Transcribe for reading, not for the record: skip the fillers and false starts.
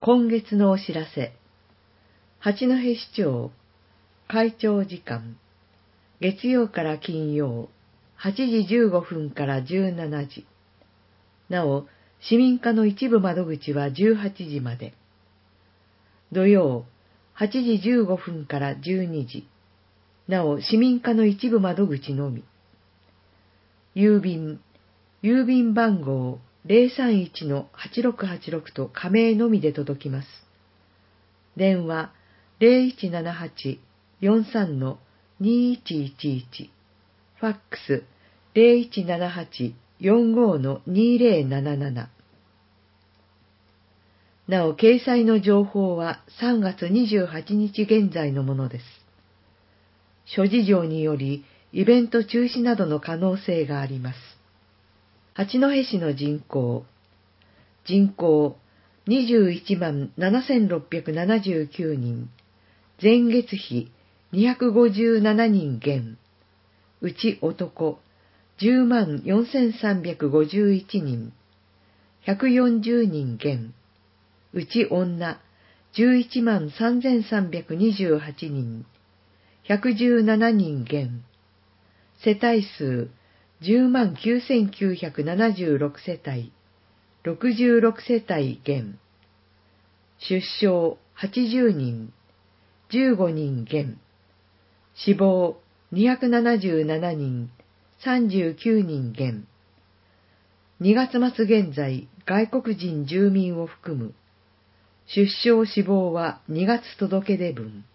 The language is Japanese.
今月のお知らせ。八戸市長会長時間。月曜から金曜、8時15分から17時。なお、市民課の一部窓口は18時まで。土曜、8時15分から12時。なお、市民課の一部窓口のみ。郵便番号031-8686と加盟のみで届きます。電話0178-43-2111、ファックス0178-45-2077。なお、掲載の情報は3月28日現在のものです。諸事情により、イベント中止などの可能性があります。八戸市の人口217679人、前月比257人減、うち男104351人、140人減、うち女113328人、117人減、世帯数109976世帯、66世帯減、出生80人、15人減、死亡277人、39人減。2月末現在、外国人住民を含む、出生死亡は2月届出分。